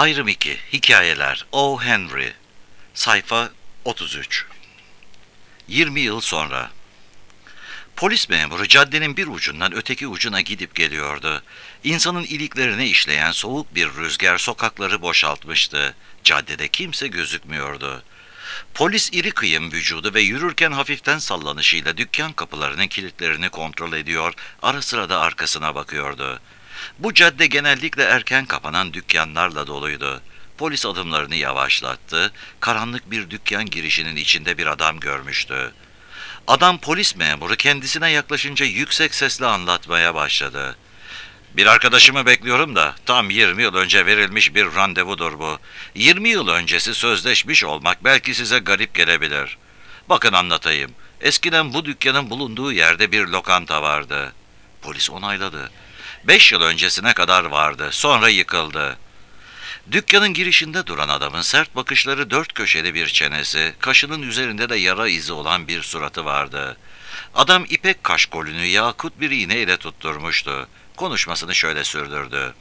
Ayrım 2. Hikayeler. O. Henry. Sayfa 33. 20 yıl sonra. Polis memuru caddenin bir ucundan öteki ucuna gidip geliyordu. İnsanın iliklerine işleyen soğuk bir rüzgar sokakları boşaltmıştı. Caddede kimse gözükmüyordu. Polis iri kıyım vücudu ve yürürken hafiften sallanışıyla dükkan kapılarının kilitlerini kontrol ediyor, ara sıra da arkasına bakıyordu. Bu cadde genellikle erken kapanan dükkanlarla doluydu. Polis adımlarını yavaşlattı, karanlık bir dükkan girişinin içinde bir adam görmüştü. Adam polis memuru kendisine yaklaşınca yüksek sesle anlatmaya başladı. Bir arkadaşımı bekliyorum da tam 20 yıl önce verilmiş bir randevudur bu. 20 yıl öncesi sözleşmiş olmak belki size garip gelebilir. Bakın anlatayım. Eskiden bu dükkanın bulunduğu yerde bir lokanta vardı. Polis onayladı. 5 yıl öncesine kadar vardı. Sonra yıkıldı. Dükkanın girişinde duran adamın sert bakışları, dört köşeli bir çenesi, kaşının üzerinde de yara izi olan bir suratı vardı. Adam ipek kaşkolünü yakut bir iğneyle tutturmuştu. Konuşmasını şöyle sürdürdü.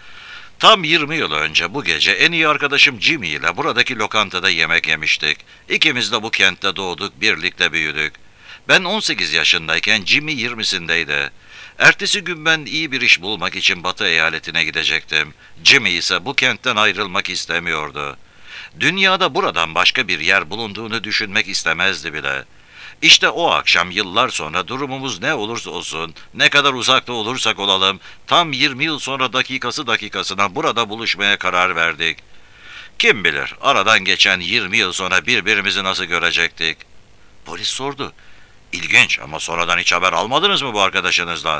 Tam 20 yıl önce bu gece en iyi arkadaşım Jimmy ile buradaki lokantada yemek yemiştik. İkimiz de bu kentte doğduk, birlikte büyüdük. Ben 18 yaşındayken Jimmy 20'sindeydi. Ertesi gün ben iyi bir iş bulmak için Batı eyaletine gidecektim. Jimmy ise bu kentten ayrılmak istemiyordu. Dünyada buradan başka bir yer bulunduğunu düşünmek istemezdi bile. İşte o akşam yıllar sonra durumumuz ne olursa olsun, ne kadar uzakta olursak olalım, tam 20 yıl sonra dakikası dakikasına burada buluşmaya karar verdik. Kim bilir aradan geçen 20 yıl sonra birbirimizi nasıl görecektik? Polis sordu. İlginç ama sonradan hiç haber almadınız mı bu arkadaşınızdan?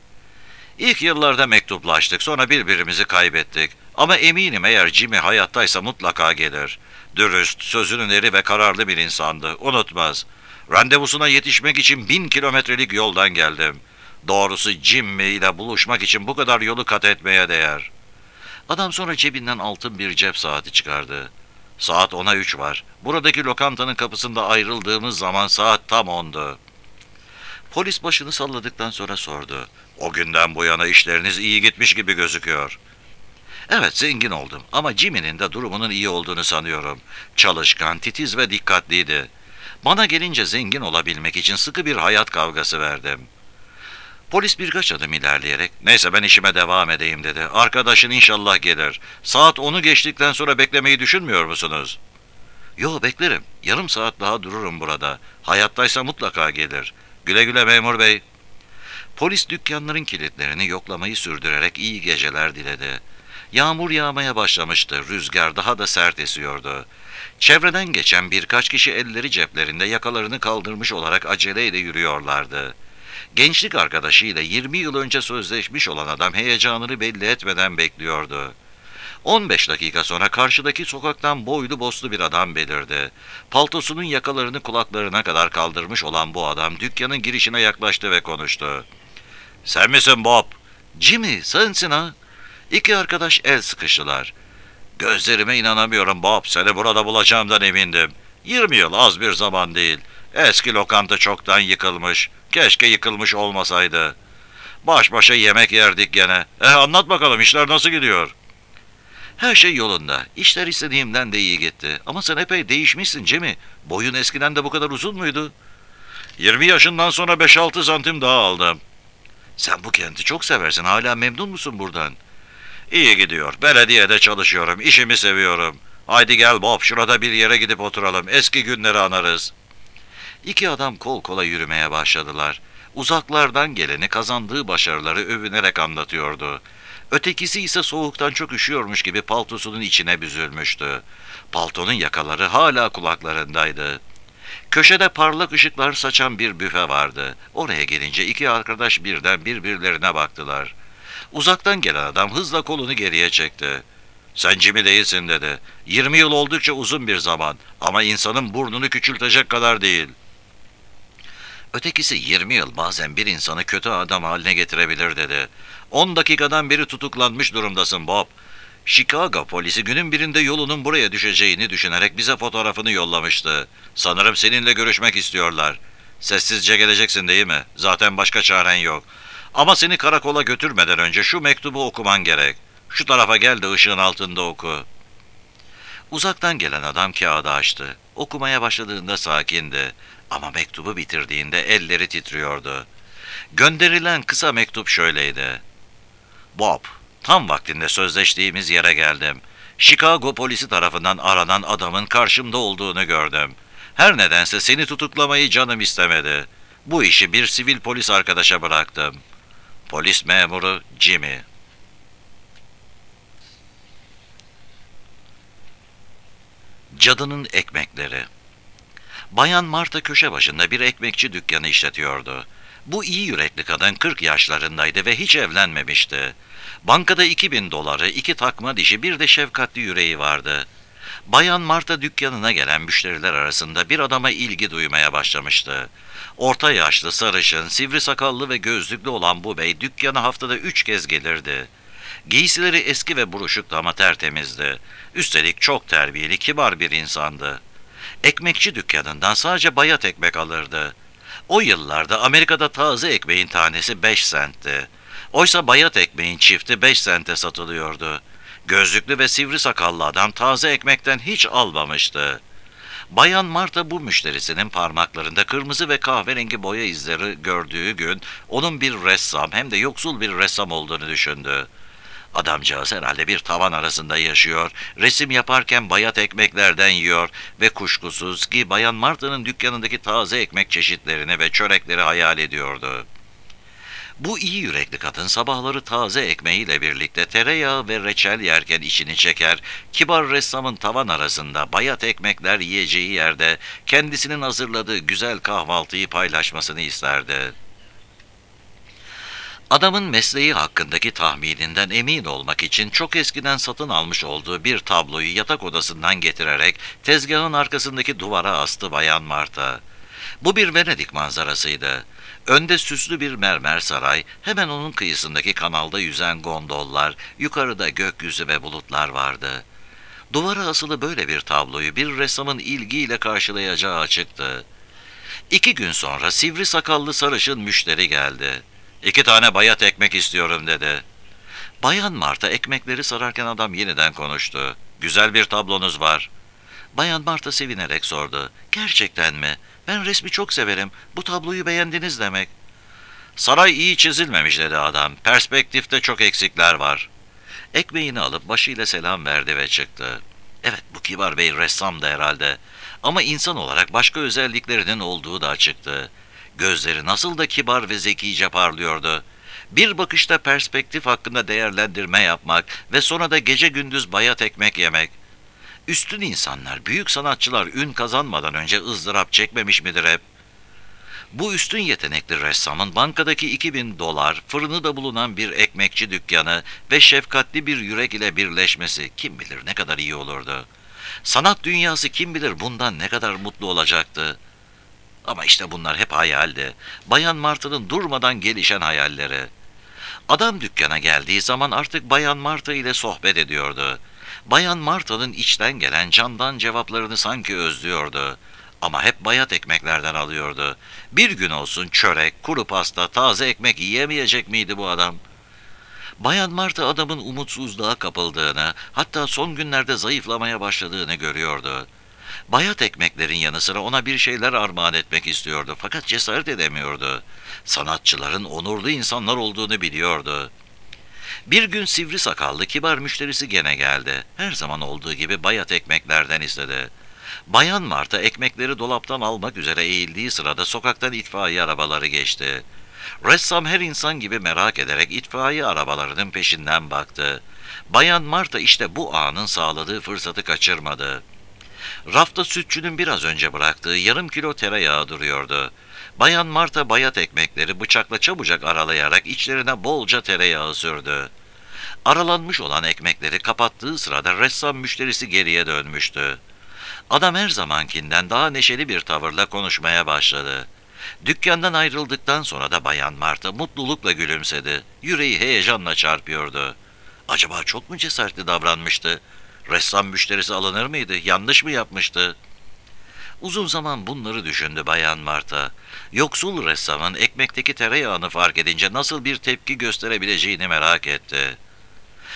İlk yıllarda mektuplaştık, sonra birbirimizi kaybettik. Ama eminim eğer Jimmy hayattaysa mutlaka gelir. Dürüst, sözünün eri ve kararlı bir insandı, unutmaz. Randevusuna yetişmek için 1000 kilometrelik yoldan geldim. Doğrusu Jimmy ile buluşmak için bu kadar yolu kat etmeye değer. Adam sonra cebinden altın bir cep saati çıkardı. Saat 10'a 3 var. Buradaki lokantanın kapısında ayrıldığımız zaman saat tam 10'du. Polis başını salladıktan sonra sordu. O günden bu yana işleriniz iyi gitmiş gibi gözüküyor. Evet, zengin oldum ama Jimmy'nin de durumunun iyi olduğunu sanıyorum. Çalışkan, titiz ve dikkatliydi. Bana gelince zengin olabilmek için sıkı bir hayat kavgası verdim. Polis birkaç adım ilerleyerek, neyse ben işime devam edeyim dedi. Arkadaşın inşallah gelir. Saat 10'u geçtikten sonra beklemeyi düşünmüyor musunuz? Yo, beklerim. Yarım saat daha dururum burada. Hayattaysa mutlaka gelir. Güle güle memur bey. Polis dükkanların kilitlerini yoklamayı sürdürerek iyi geceler diledi. Yağmur yağmaya başlamıştı. Rüzgar daha da sert esiyordu. Çevreden geçen birkaç kişi elleri ceplerinde yakalarını kaldırmış olarak aceleyle yürüyorlardı. Gençlik arkadaşıyla 20 yıl önce sözleşmiş olan adam heyecanını belli etmeden bekliyordu. 15 dakika sonra karşıdaki sokaktan boylu boslu bir adam belirdi. Paltosunun yakalarını kulaklarına kadar kaldırmış olan bu adam dükkanın girişine yaklaştı ve konuştu. Sen misin Bob? Jimmy, sensin ha? İki arkadaş el sıkıştılar. Gözlerime inanamıyorum Bob, seni burada bulacağımdan emindim. 20 yıl az bir zaman değil. Eski lokanta çoktan yıkılmış. Keşke yıkılmış olmasaydı. Baş başa yemek yerdik gene. Anlat bakalım, işler nasıl gidiyor? Her şey yolunda. İşler istediğimden de iyi gitti. Ama sen epey değişmişsin Jimmy. Boyun eskiden de bu kadar uzun muydu? 20 yaşından sonra 5-6 santim daha aldım. Sen bu kenti çok seversin. Hala memnun musun buradan? İyi gidiyor. Belediyede çalışıyorum. İşimi seviyorum. Haydi gel Bob, şurada bir yere gidip oturalım. Eski günleri anarız. İki adam kol kola yürümeye başladılar. Uzaklardan geleni kazandığı başarıları övünerek anlatıyordu. Ötekisi ise soğuktan çok üşüyormuş gibi paltosunun içine büzülmüştü. Paltonun yakaları hala kulaklarındaydı. Köşede parlak ışıklar saçan bir büfe vardı. Oraya gelince iki arkadaş birden birbirlerine baktılar. Uzaktan gelen adam hızla kolunu geriye çekti. Sen Jimmy değilsin dedi. 20 yıl oldukça uzun bir zaman ama insanın burnunu küçültecek kadar değil. Ötekisi 20 yıl bazen bir insanı kötü adam haline getirebilir dedi. 10 dakikadan beri tutuklanmış durumdasın Bob. Chicago polisi günün birinde yolunun buraya düşeceğini düşünerek bize fotoğrafını yollamıştı. Sanırım seninle görüşmek istiyorlar. Sessizce geleceksin değil mi? Zaten başka çaren yok. Ama seni karakola götürmeden önce şu mektubu okuman gerek. Şu tarafa gel de ışığın altında oku. Uzaktan gelen adam kağıdı açtı. Okumaya başladığında sakindi. Ama mektubu bitirdiğinde elleri titriyordu. Gönderilen kısa mektup şöyleydi. Bob, tam vaktinde sözleştiğimiz yere geldim. Chicago polisi tarafından aranan adamın karşımda olduğunu gördüm. Her nedense seni tutuklamayı canım istemedi. Bu işi bir sivil polis arkadaşa bıraktım. Polis memuru Jimmy. Cadının ekmekleri. Bayan Marta köşe başında bir ekmekçi dükkanı işletiyordu. Bu iyi yürekli kadın 40 yaşlarındaydı ve hiç evlenmemişti. Bankada 2000 doları, 2 takma dişi, bir de şefkatli yüreği vardı. Bayan Marta dükkanına gelen müşteriler arasında bir adama ilgi duymaya başlamıştı. Orta yaşlı, sarışın, sivri sakallı ve gözlüklü olan bu bey dükkana haftada 3 kez gelirdi. Giysileri eski ve buruşuktu ama tertemizdi. Üstelik çok terbiyeli, kibar bir insandı. Ekmekçi dükkanından sadece bayat ekmek alırdı. O yıllarda Amerika'da taze ekmeğin tanesi 5 sentti. Oysa bayat ekmeğin çifti 5 sente satılıyordu. Gözlüklü ve sivri sakallı adam taze ekmekten hiç almamıştı. Bayan Marta bu müşterisinin parmaklarında kırmızı ve kahverengi boya izleri gördüğü gün onun bir ressam hem de yoksul bir ressam olduğunu düşündü. Adamcağız herhalde bir tavan arasında yaşıyor, resim yaparken bayat ekmeklerden yiyor ve kuşkusuz ki Bayan Marta'nın dükkanındaki taze ekmek çeşitlerini ve çörekleri hayal ediyordu. Bu iyi yürekli kadın sabahları taze ekmeğiyle birlikte tereyağı ve reçel yerken içini çeker, kibar ressamın tavan arasında bayat ekmekler yiyeceği yerde kendisinin hazırladığı güzel kahvaltıyı paylaşmasını isterdi. Adamın mesleği hakkındaki tahmininden emin olmak için çok eskiden satın almış olduğu bir tabloyu yatak odasından getirerek tezgahın arkasındaki duvara astı Bayan Marta. Bu bir Venedik manzarasıydı. Önde süslü bir mermer saray, hemen onun kıyısındaki kanalda yüzen gondollar, yukarıda gökyüzü ve bulutlar vardı. Duvara asılı böyle bir tabloyu bir ressamın ilgiyle karşılayacağı açıktı. 2 gün sonra sivri sakallı sarışın müşteri geldi. 2 tane bayat ekmek istiyorum dedi. Bayan Marta ekmekleri sararken adam yeniden konuştu. Güzel bir tablonuz var. Bayan Marta sevinerek sordu. Gerçekten mi? Ben resmi çok severim. Bu tabloyu beğendiniz demek. Saray iyi çizilmemiş dedi adam. Perspektifte çok eksikler var. Ekmeğini alıp başıyla selam verdi ve çıktı. Evet, bu kibar bey ressamdı herhalde. Ama insan olarak başka özelliklerinin olduğu da açıktı. Gözleri nasıl da kibar ve zekice parlıyordu. Bir bakışta perspektif hakkında değerlendirme yapmak ve sonra da gece gündüz bayat ekmek yemek. Üstün insanlar, büyük sanatçılar ün kazanmadan önce ızdırap çekmemiş midir hep? Bu üstün yetenekli ressamın bankadaki 2000 dolar, fırını da bulunan bir ekmekçi dükkanı ve şefkatli bir yürek ile birleşmesi kim bilir ne kadar iyi olurdu. Sanat dünyası kim bilir bundan ne kadar mutlu olacaktı. Ama işte bunlar hep hayaldi. Bayan Marta'nın durmadan gelişen hayalleri. Adam dükkana geldiği zaman artık Bayan Marta ile sohbet ediyordu. Bayan Marta'nın içten gelen candan cevaplarını sanki özlüyordu. Ama hep bayat ekmeklerden alıyordu. Bir gün olsun çörek, kuru pasta, taze ekmek yiyemeyecek miydi bu adam? Bayan Marta adamın umutsuzluğa kapıldığını, hatta son günlerde zayıflamaya başladığını görüyordu. Bayat ekmeklerin yanı sıra ona bir şeyler armağan etmek istiyordu fakat cesaret edemiyordu. Sanatçıların onurlu insanlar olduğunu biliyordu. Bir gün sivri sakallı kibar müşterisi gene geldi. Her zaman olduğu gibi bayat ekmeklerden istedi. Bayan Marta ekmekleri dolaptan almak üzere eğildiği sırada sokaktan itfaiye arabaları geçti. Ressam her insan gibi merak ederek itfaiye arabalarının peşinden baktı. Bayan Marta işte bu anın sağladığı fırsatı kaçırmadı. Rafta sütçünün biraz önce bıraktığı yarım kilo tereyağı duruyordu. Bayan Marta bayat ekmekleri bıçakla çabucak aralayarak içlerine bolca tereyağı sürdü. Aralanmış olan ekmekleri kapattığı sırada ressam müşterisi geriye dönmüştü. Adam her zamankinden daha neşeli bir tavırla konuşmaya başladı. Dükkandan ayrıldıktan sonra da Bayan Marta mutlulukla gülümsedi. Yüreği heyecanla çarpıyordu. Acaba çok mu cesaretli davranmıştı? Ressam müşterisi alınır mıydı? Yanlış mı yapmıştı? Uzun zaman bunları düşündü Bayan Marta. Yoksul ressamın ekmekteki tereyağını fark edince nasıl bir tepki gösterebileceğini merak etti.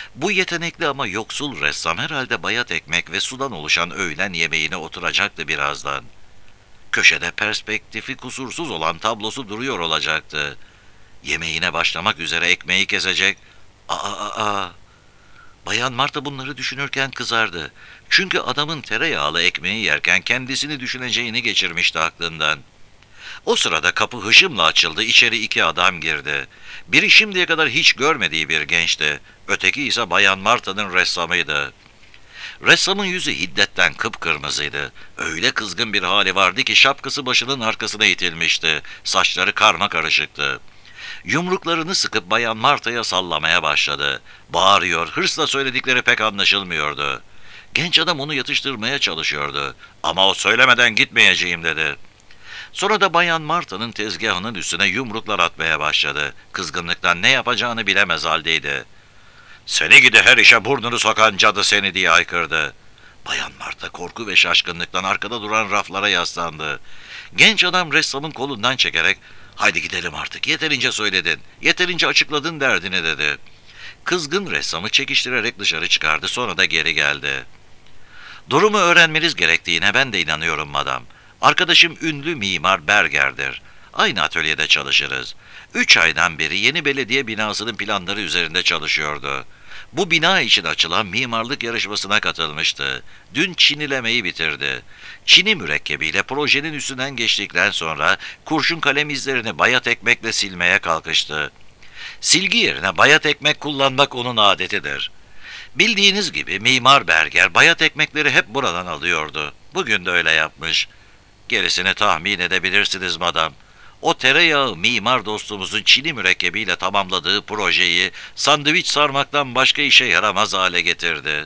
Bu yetenekli ama yoksul ressam herhalde bayat ekmek ve sudan oluşan öğlen yemeğine oturacaktı birazdan. Köşede perspektifi kusursuz olan tablosu duruyor olacaktı. Yemeğine başlamak üzere ekmeği kesecek. Aa! Bayan Marta bunları düşünürken kızardı. Çünkü adamın tereyağlı ekmeği yerken kendisini düşüneceğini geçirmişti aklından. O sırada kapı hışımla açıldı, içeri iki adam girdi. Biri şimdiye kadar hiç görmediği bir gençti. Öteki ise Bayan Marta'nın ressamıydı. Ressamın yüzü hiddetten kıpkırmızıydı. Öyle kızgın bir hali vardı ki şapkası başının arkasına itilmişti. Saçları karmakarışıktı. Yumruklarını sıkıp Bayan Marta'ya sallamaya başladı. Bağırıyor, hırsla söyledikleri pek anlaşılmıyordu. Genç adam onu yatıştırmaya çalışıyordu. Ama o söylemeden gitmeyeceğim dedi. Sonra da Bayan Marta'nın tezgahının üstüne yumruklar atmaya başladı. Kızgınlıktan ne yapacağını bilemez haldeydi. "Seni gidi her işe burnunu sokan cadı seni!" diye haykırdı. Bayan Marta korku ve şaşkınlıktan arkada duran raflara yaslandı. Genç adam ressamın kolundan çekerek "Haydi gidelim artık, yeterince söyledin, yeterince açıkladın derdini" dedi. Kızgın ressamı çekiştirerek dışarı çıkardı, sonra da geri geldi. "Durumu öğrenmeniz gerektiğine ben de inanıyorum madam. Arkadaşım ünlü mimar Berger'dir. Aynı atölyede çalışırız. 3 aydan beri yeni belediye binasının planları üzerinde çalışıyordu. Bu bina için açılan mimarlık yarışmasına katılmıştı. Dün çinilemeyi bitirdi. Çini mürekkebiyle projenin üstünden geçtikten sonra kurşun kalem izlerini bayat ekmekle silmeye kalkıştı. Silgi yerine bayat ekmek kullanmak onun adetidir. Bildiğiniz gibi Mimar Berger bayat ekmekleri hep buradan alıyordu. Bugün de öyle yapmış. Gerisini tahmin edebilirsiniz madam. O tereyağı mimar dostumuzun çini mürekkebiyle tamamladığı projeyi sandviç sarmaktan başka işe yaramaz hale getirdi.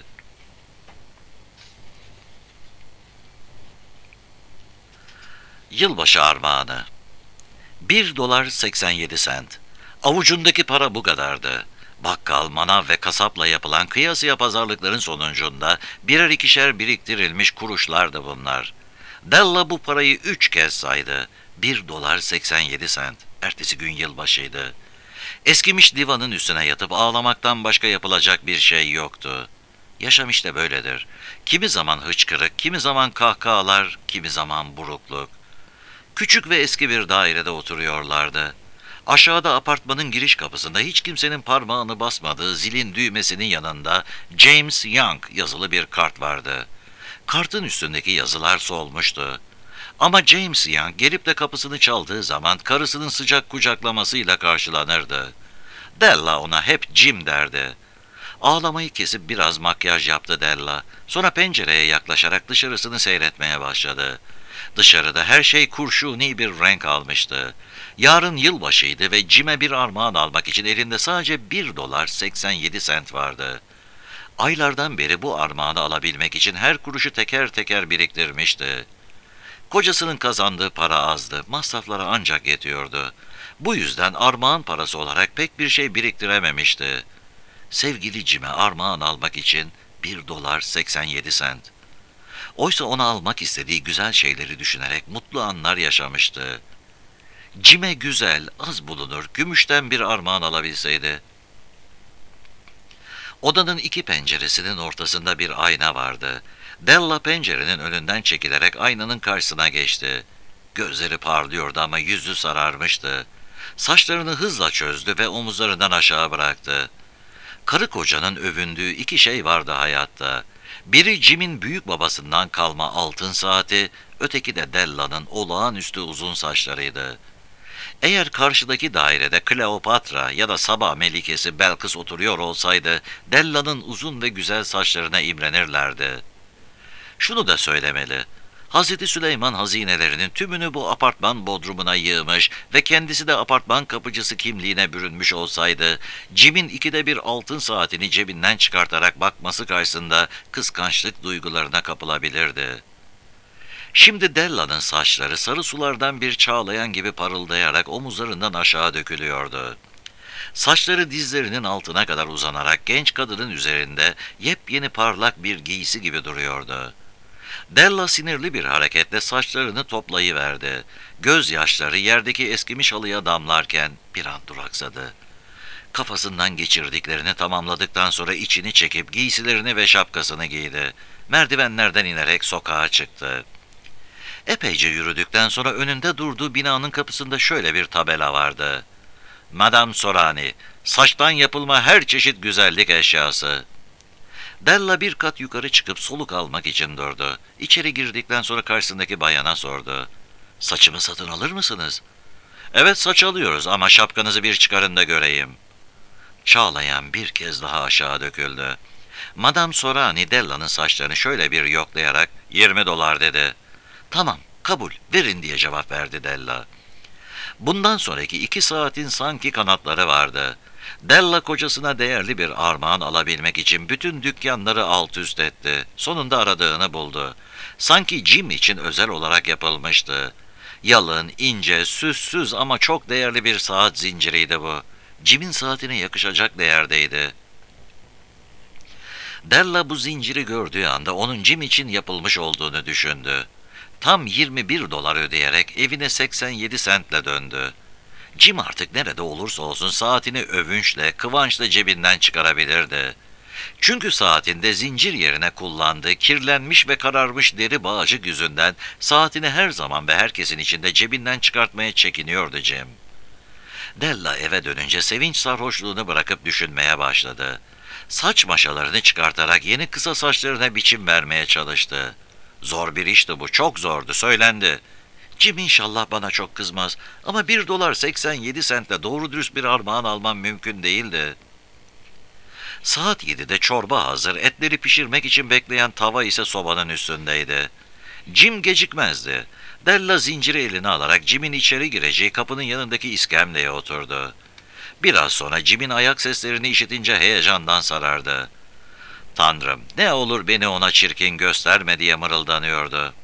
Yılbaşı armağanı. 1,87 dolar. Avucundaki para bu kadardı. Bakkal, manav ve kasapla yapılan kıyasıya pazarlıkların sonucunda birer ikişer biriktirilmiş kuruşlardı bunlar. Della bu parayı 3 kez saydı. 1,87 dolar. Ertesi gün yılbaşıydı. Eskimiş divanın üstüne yatıp ağlamaktan başka yapılacak bir şey yoktu. Yaşam işte böyledir. Kimi zaman hıçkırık, kimi zaman kahkahalar, kimi zaman burukluk. Küçük ve eski bir dairede oturuyorlardı. Aşağıda apartmanın giriş kapısında hiç kimsenin parmağını basmadığı zilin düğmesinin yanında James Young yazılı bir kart vardı. Kartın üstündeki yazılar solmuştu. Ama James Young gelip de kapısını çaldığı zaman karısının sıcak kucaklamasıyla karşılanırdı. Della ona hep Jim derdi. Ağlamayı kesip biraz makyaj yaptı Della. Sonra pencereye yaklaşarak dışarısını seyretmeye başladı. Dışarıda her şey kurşuni bir renk almıştı. Yarın yılbaşıydı ve Jim'e bir armağan almak için elinde sadece 1,87 dolar vardı. Aylardan beri bu armağanı alabilmek için her kuruşu teker teker biriktirmişti. Kocasının kazandığı para azdı, masraflara ancak yetiyordu. Bu yüzden armağan parası olarak pek bir şey biriktirememişti. Sevgili Jim'e armağan almak için 1,87 dolar. Oysa ona almak istediği güzel şeyleri düşünerek mutlu anlar yaşamıştı. Jim'e güzel, az bulunur, gümüşten bir armağan alabilseydi. Odanın iki penceresinin ortasında bir ayna vardı. Della pencerenin önünden çekilerek aynanın karşısına geçti. Gözleri parlıyordu ama yüzü sararmıştı. Saçlarını hızla çözdü ve omuzlarından aşağı bıraktı. Karı kocanın övündüğü iki şey vardı hayatta. Biri Jim'in büyük babasından kalma altın saati, öteki de Della'nın olağanüstü uzun saçlarıydı. Eğer karşıdaki dairede Kleopatra ya da Saba Melikesi Belkıs oturuyor olsaydı, Della'nın uzun ve güzel saçlarına imrenirlerdi. Şunu da söylemeli. Hazreti Süleyman hazinelerinin tümünü bu apartman bodrumuna yığmış ve kendisi de apartman kapıcısı kimliğine bürünmüş olsaydı, Jim'in 1/2 altın saatini cebinden çıkartarak bakması karşısında kıskançlık duygularına kapılabilirdi. Şimdi Della'nın saçları sarı sulardan bir çağlayan gibi parıldayarak omuzlarından aşağı dökülüyordu. Saçları dizlerinin altına kadar uzanarak genç kadının üzerinde yepyeni parlak bir giysi gibi duruyordu. Della sinirli bir hareketle saçlarını toplayıverdi. Gözyaşları yerdeki eskimiş halıya damlarken bir an duraksadı. Kafasından geçirdiklerini tamamladıktan sonra içini çekip giysilerini ve şapkasını giydi. Merdivenlerden inerek sokağa çıktı. Epeyce yürüdükten sonra önünde durduğu binanın kapısında şöyle bir tabela vardı: Madame Sorani, saçtan yapılma her çeşit güzellik eşyası. Della bir kat yukarı çıkıp soluk almak için durdu. İçeri girdikten sonra karşısındaki bayana sordu: "Saçımı satın alır mısınız?" "Evet, saç alıyoruz ama şapkanızı bir çıkarın da göreyim." Çağlayan bir kez daha aşağı döküldü. Madame Sorani Della'nın saçlarını şöyle bir yoklayarak $20 dedi. "Tamam, kabul, verin," diye cevap verdi Della. Bundan sonraki 2 saatin sanki kanatları vardı. Della kocasına değerli bir armağan alabilmek için bütün dükkanları alt üst etti. Sonunda aradığını buldu. Sanki Jim için özel olarak yapılmıştı. Yalın, ince, süssüz ama çok değerli bir saat zinciriydi bu. Jim'in saatine yakışacak değerdeydi. Della bu zinciri gördüğü anda onun Jim için yapılmış olduğunu düşündü. Tam $21 ödeyerek evine 87 sentle döndü. Jim artık nerede olursa olsun saatini övünçle, kıvançla cebinden çıkarabilirdi. Çünkü saatinde zincir yerine kullandığı kirlenmiş ve kararmış deri bağcık yüzünden saatini her zaman ve herkesin içinde cebinden çıkartmaya çekiniyordu Jim. Della eve dönünce sevinç sarhoşluğunu bırakıp düşünmeye başladı. Saç maşalarını çıkartarak yeni kısa saçlarına biçim vermeye çalıştı. Zor bir işti bu, çok zordu, söylendi. Jim inşallah bana çok kızmaz ama $1.87 doğru dürüst bir armağan almam mümkün değildi. Saat 7'de çorba hazır, etleri pişirmek için bekleyen tava ise sobanın üstündeydi. Jim gecikmezdi. Della zinciri eline alarak Jim'in içeri gireceği kapının yanındaki iskemleye oturdu. Biraz sonra Jim'in ayak seslerini işitince heyecandan sarardı. "Tanrım, ne olur beni ona çirkin gösterme," diye mırıldanıyordu.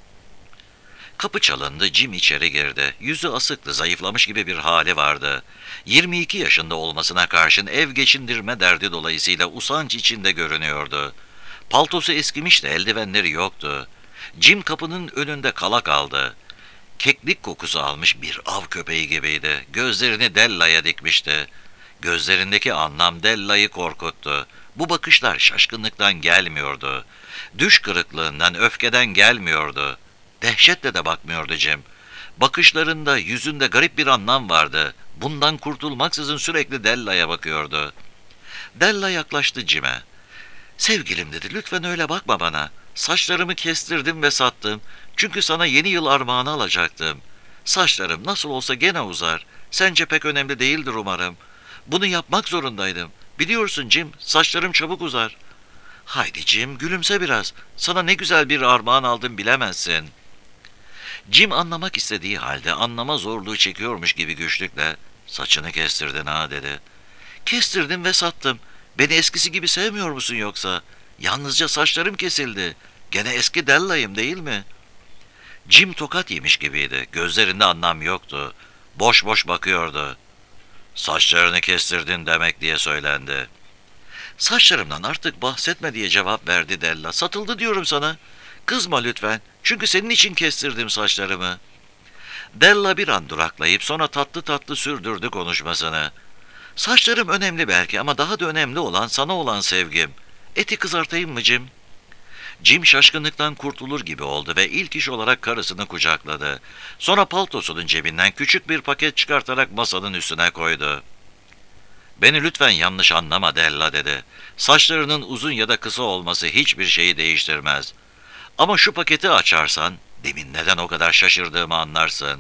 Kapı çalındı, Jim içeri girdi. Yüzü asıktı, zayıflamış gibi bir hali vardı. 22 yaşında olmasına karşın ev geçindirme derdi dolayısıyla usanç içinde görünüyordu. Paltosu eskimişti, eldivenleri yoktu. Jim kapının önünde kala kaldı. Keklik kokusu almış bir av köpeği gibiydi. Gözlerini Della'ya dikmişti. Gözlerindeki anlam Della'yı korkuttu. Bu bakışlar şaşkınlıktan gelmiyordu. Düş kırıklığından, öfkeden gelmiyordu. Dehşetle de bakmıyordu Jim. Bakışlarında, yüzünde garip bir anlam vardı. Bundan kurtulmaksızın sürekli Della'ya bakıyordu. Della yaklaştı Jim'e. "Sevgilim," dedi, "lütfen öyle bakma bana. Saçlarımı kestirdim ve sattım. Çünkü sana yeni yıl armağanı alacaktım. Saçlarım nasıl olsa gene uzar. Sence pek önemli değildir umarım. Bunu yapmak zorundaydım. Biliyorsun Jim, saçlarım çabuk uzar." "Haydi Jim, gülümse biraz. Sana ne güzel bir armağan aldım bilemezsin." Jim anlamak istediği halde anlama zorluğu çekiyormuş gibi güçlükle "Saçını kestirdin ha," dedi. "Kestirdim ve sattım. Beni eskisi gibi sevmiyor musun yoksa? Yalnızca saçlarım kesildi. Gene eski Della'yım değil mi?" Jim tokat yemiş gibiydi. Gözlerinde anlam yoktu. Boş boş bakıyordu. "Saçlarını kestirdin demek," diye söylendi. "Saçlarımdan artık bahsetme," diye cevap verdi Della. "Satıldı diyorum sana. Kızma lütfen. Çünkü senin için kestirdim saçlarımı." Della bir an duraklayıp sonra tatlı tatlı sürdürdü konuşmasını. "Saçlarım önemli belki ama daha da önemli olan sana olan sevgim. Eti kızartayım mı Jim?" Jim şaşkınlıktan kurtulur gibi oldu ve ilk iş olarak karısını kucakladı. Sonra paltosunun cebinden küçük bir paket çıkartarak masanın üstüne koydu. "Beni lütfen yanlış anlama Della," dedi. "Saçlarının uzun ya da kısa olması hiçbir şeyi değiştirmez. Ama şu paketi açarsan, demin neden o kadar şaşırdığımı anlarsın."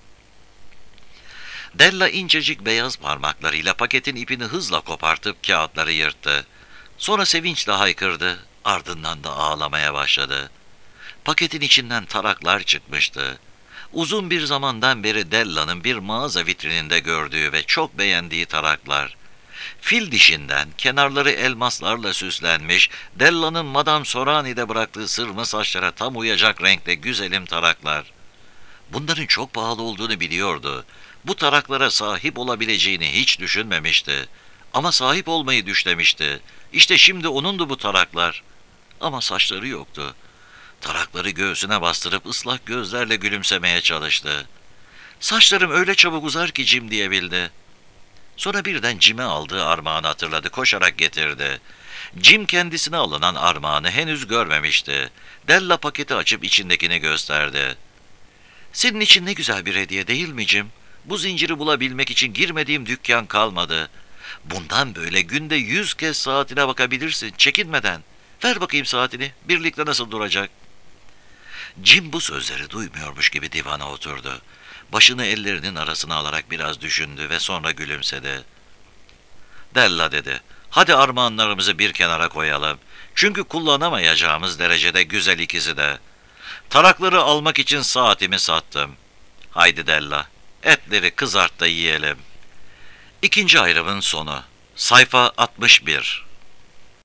Della incecik beyaz parmaklarıyla paketin ipini hızla kopartıp kağıtları yırttı. Sonra sevinçle haykırdı, ardından da ağlamaya başladı. Paketin içinden taraklar çıkmıştı. Uzun bir zamandan beri Della'nın bir mağaza vitrininde gördüğü ve çok beğendiği taraklar. Fil dişinden, kenarları elmaslarla süslenmiş, Della'nın Madame Sorani'de bıraktığı sırma saçlara tam uyacak renkte güzelim taraklar. Bunların çok pahalı olduğunu biliyordu. Bu taraklara sahip olabileceğini hiç düşünmemişti. Ama sahip olmayı düşlemişti. İşte şimdi onundu bu taraklar. Ama saçları yoktu. Tarakları göğsüne bastırıp ıslak gözlerle gülümsemeye çalıştı. "Saçlarım öyle çabuk uzar ki Jim," diyebildi. Sonra birden Jim'e aldığı armağanı hatırladı, koşarak getirdi. Jim kendisine alınan armağanı henüz görmemişti. Della paketi açıp içindekini gösterdi. "Senin için ne güzel bir hediye değil mi Jim? Bu zinciri bulabilmek için girmediğim dükkan kalmadı. Bundan böyle günde 100 kez saatine bakabilirsin, çekinmeden. Ver bakayım saatini, birlikte nasıl duracak?" Jim bu sözleri duymuyormuş gibi divana oturdu. Başını ellerinin arasına alarak biraz düşündü ve sonra gülümsedi. "Della," dedi, "hadi armağanlarımızı bir kenara koyalım. Çünkü kullanamayacağımız derecede güzel ikisi de. Tarakları almak için saatimi sattım. Haydi Della, etleri kızart da yiyelim." İkinci ayrımın sonu. Sayfa 61.